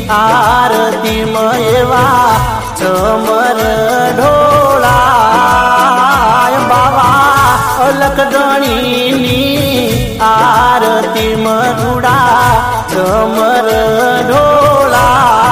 आरती एवा चमर ढोला बाबा अलकधणी आरती रूड़ा चमर ढोला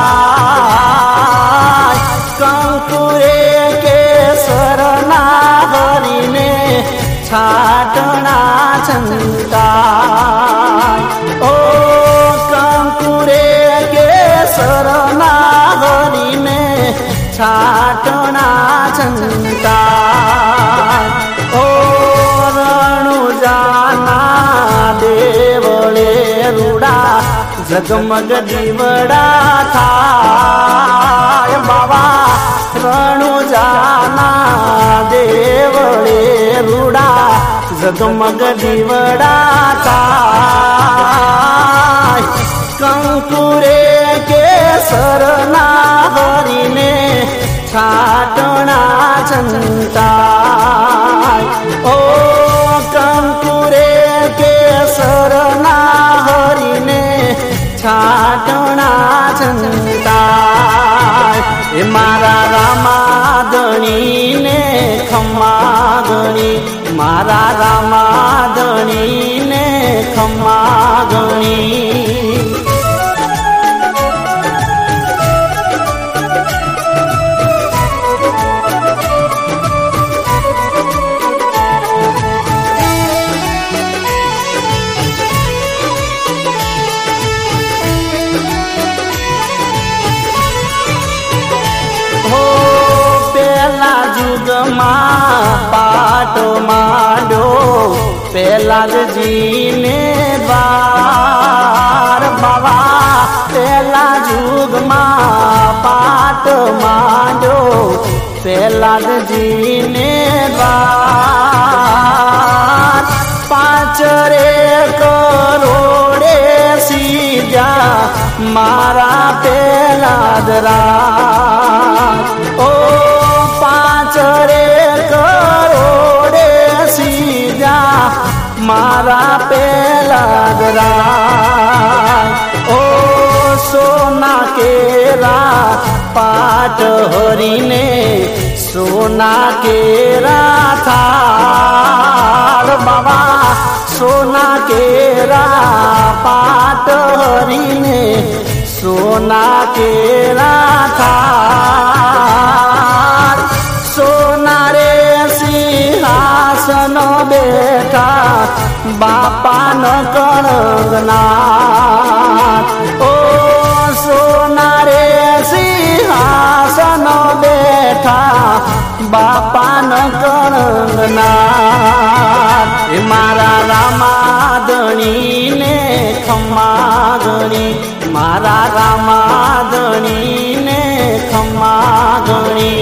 कंकुरे केसर नागरीने छाटना छंता ओ कंकुरे केसर नागरीने छाटना छंता ओ रणुजाना देवळे रूड़ा जगमग दीवड़ा थाय बाबा रणुजाना देवळे रूड़ा जगमग दीवड़ा थाय कंकुरे केसर नागरीने छाटना छंताय ओ कंकुरे केसर नागरीने छाटना छंताय ए मारा रामाधणी ने खम्मा गणी मारा रामाधणी ने खम्मा गणी पाट मांडो पेलाजी ने बार बाबा पेला जुग पाट मांडो पेलाजी ने बार पांच रे करोड़े सीजा मारा पेलादरा ओ पांच रे करोड़े सीजा मारा पेलादरा ओ सोना केरा पाट हरीने सोना केरा थार बाबा सोना केरा पाट हरीने सोना केरा थार सोना रे सिंहासन बेटा बापा न कणगनाथ ओ सोना रे सिंहासन बेटा बापा न कणगनाथ मारा रामाधणी ने खम्मा गणी मारा रामाधणी ने खम्मा गणी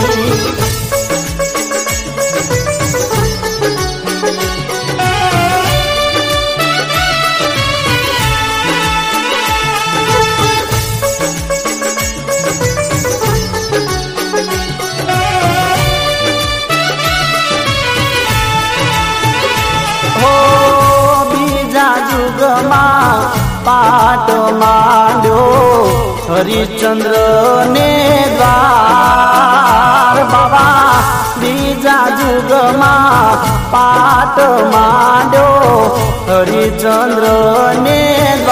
पाट मांडो हरिचंद्र ने द्वार बाबा बीजा जुग पाट मांडो हरिचंद्र ने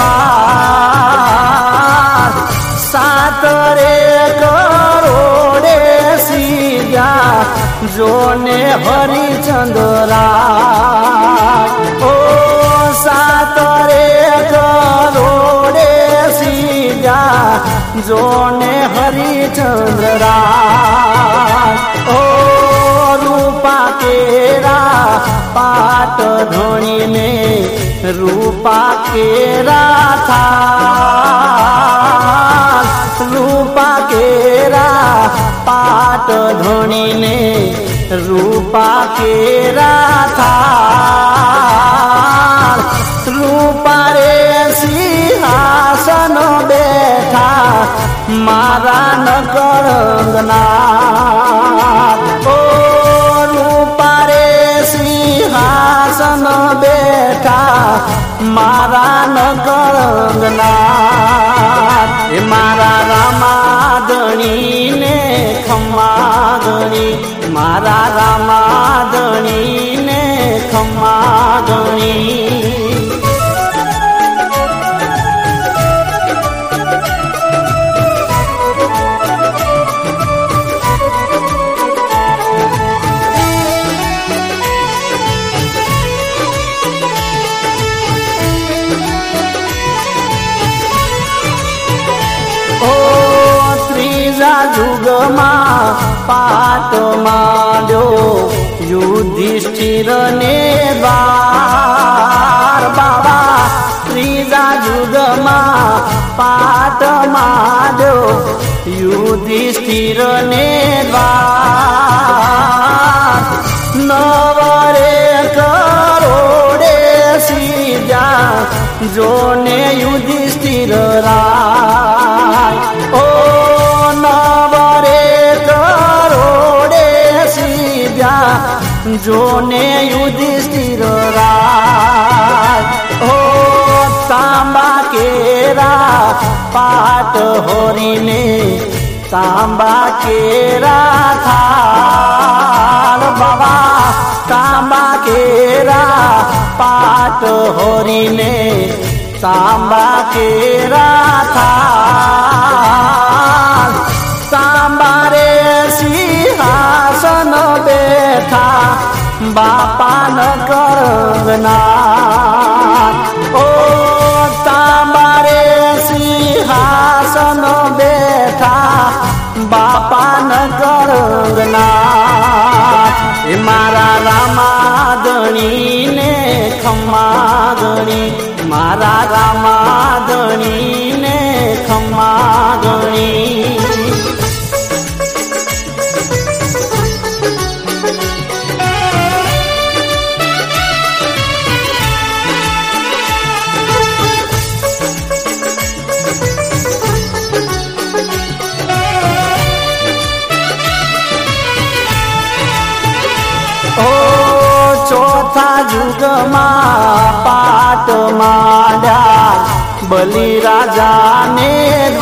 द्वार सात रे करोड़े सीजा जोने हरिचंद्रा ओ सात रे करोड़े सीजा जोने हरिचंद्रा ओ रूपा केरा पाट धोनी ने रूपा केरा था रूपा केरा पाट धोनी ने रूपा केरा था रूपा रे सिंहासन बैठा मारा न कणगनाथ ओ रूपा रे सिंहासन बैठा मारा न कणगनाथ मारा मारा रामाधणी ने खम्माधणी। जुगमा पाट माड्यो युधिष्ठिर ने द्वार बाबा। त्रीजा जुगमा पाट माड्यो युधिष्ठिर ने द्वार। नवरे करोड़े सीजा जोने युधिष्ठिर राय। ओ जोने युधिष्ठिर राय। हो तांबा केरा पाट होरीने तांबा केरा थाल बाबा। तांबा केरा पाट होरीने तांबा केरा थाल। तांबा रे सिंहासन बैठा बापा न करंगनाथ। ओ तांबा रे सिंहासन बैठा बापा न करंगनाथ। मारा रामाधणी ने खम्माधणी। मारा रामाधणी ने खम्माधणी। चौथा जुगमा पाट माड्या बलिराजा ने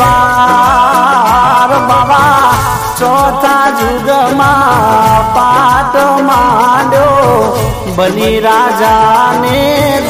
द्वार बाबा। चौथा जुगमा पाट माड्यो बलिराजा ने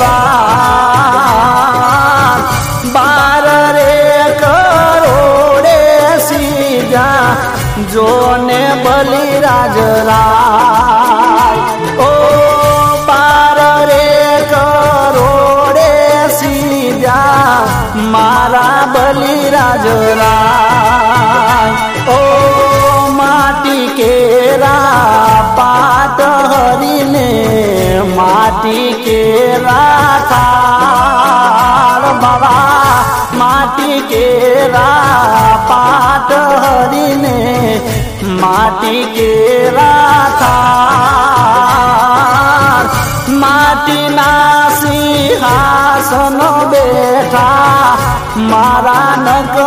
द्वार। 12 रे करोड़े सीजा जोने बलिराज राय। ओ 12 रे करोड़े सीजा मारा बलिराज राय। ओ माटी केरा पाट हरिने माटी केरा थाल बाबा। माटी केरा पाट हरिने माटी केरा थाल। माटी ना सिंहासन बैठा मारा न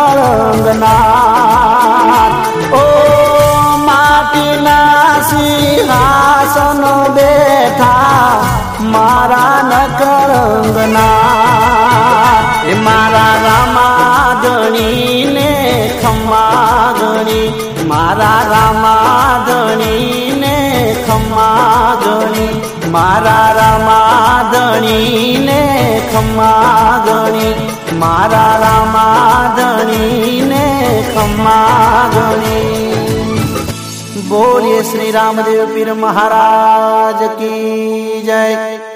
करंगनाथ। ओ माटी ना सिंहासन बैठा मारा न करंगनाथ। मारा रामाधणी ने खम्माधणी। मारा रामाधणी ने खम्माधणी। मारा रामाधणी ने खम्माधणी। मारा रामाधणी ने खम्माधणी। बोलिए श्री रामदेव पीर महाराज की जय।